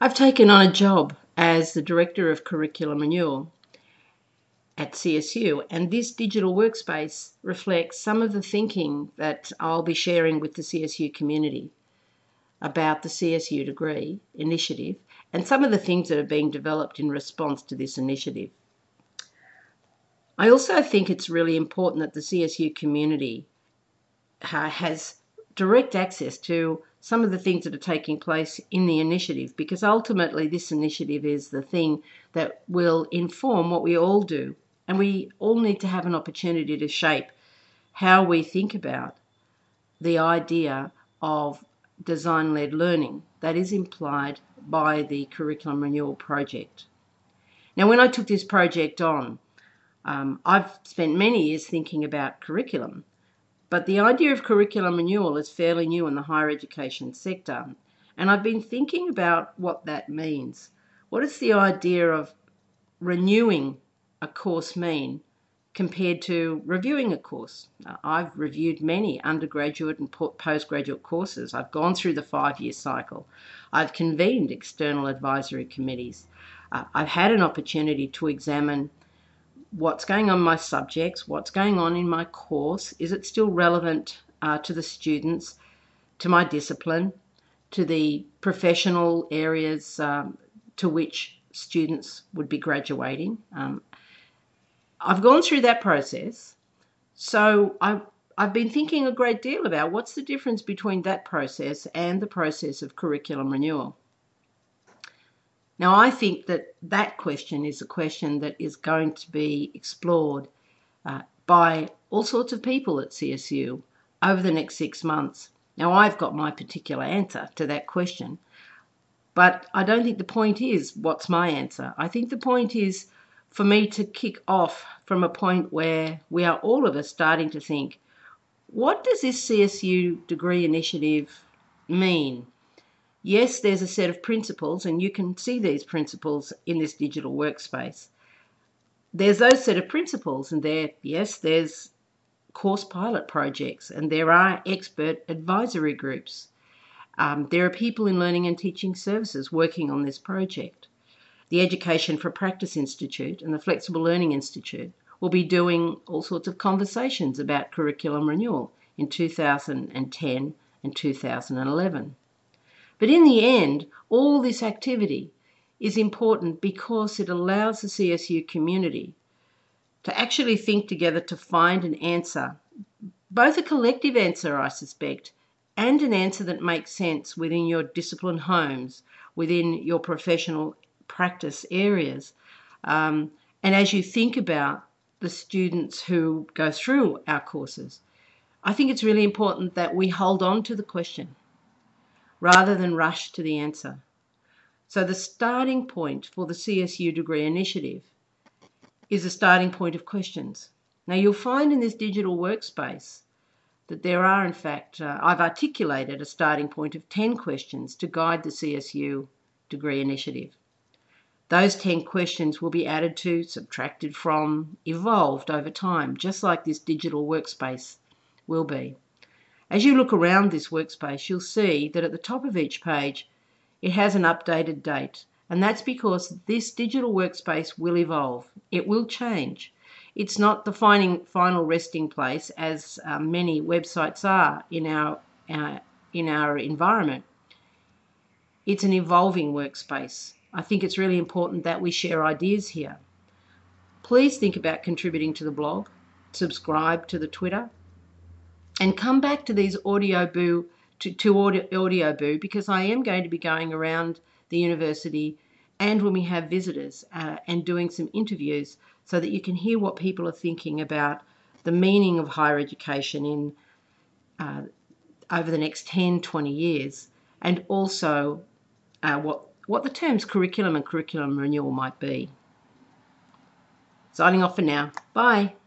I've taken on a job as the Director of Curriculum Renewal at CSU, and this digital workspace reflects some of the thinking that I'll be sharing with the CSU community about the CSU degree initiative and some of the things that are being developed in response to this initiative. I also think it's really important that the CSU community has direct access to some of the things that are taking place in the initiative, because ultimately this initiative is the thing that will inform what we all do, and we all need to have an opportunity to shape how we think about the idea of design-led learning that is implied by the Curriculum Renewal Project. Now, when I took this project on, I've spent many years thinking about curriculum, but the idea of curriculum renewal is fairly new in the higher education sector, and I've been thinking about what that means. What does the idea of renewing a course mean compared to reviewing a course? I've reviewed many undergraduate and postgraduate courses. I've gone through the 5-year cycle. I've convened external advisory committees. I've had an opportunity to examine what's going on in my subjects, what's going on in my course, is it still relevant to the students, to my discipline, to the professional areas to which students would be graduating. I've gone through that process, so I've been thinking a great deal about what's the difference between that process and the process of curriculum renewal. Now, I think that that question is a question that is going to be explored by all sorts of people at CSU over the next 6 months. Now, I've got my particular answer to that question, but I don't think the point is what's my answer. I think the point is for me to kick off from a point where we are all of us starting to think, what does this CSU degree initiative mean? Yes, there's a set of principles, and you can see these principles in this digital workspace. There's those set of principles, and there's course pilot projects, and there are expert advisory groups. There are people in Learning and Teaching Services working on this project. The Education for Practice Institute and the Flexible Learning Institute will be doing all sorts of conversations about curriculum renewal in 2010 and 2011. But in the end, all this activity is important because it allows the CSU community to actually think together to find an answer, both a collective answer, I suspect, and an answer that makes sense within your discipline homes, within your professional practice areas. And as you think about the students who go through our courses, I think it's really important that we hold on to the question rather than rush to the answer. So the starting point for the CSU degree initiative is a starting point of questions. Now, you'll find in this digital workspace that there are, in fact, I've articulated a starting point of 10 questions to guide the CSU degree initiative. Those 10 questions will be added to, subtracted from, evolved over time, just like this digital workspace will be. As you look around this workspace, you'll see that at the top of each page, it has an updated date. And that's because this digital workspace will evolve. It will change. It's not the final resting place, as many websites are in our environment. It's an evolving workspace. I think it's really important that we share ideas here. Please think about contributing to the blog, subscribe to the Twitter, and come back to these Audioboo, because I am going to be going around the university and when we have visitors and doing some interviews so that you can hear what people are thinking about the meaning of higher education in over the next 10, 20 years, and also what the terms curriculum and curriculum renewal might be. Signing off for now. Bye.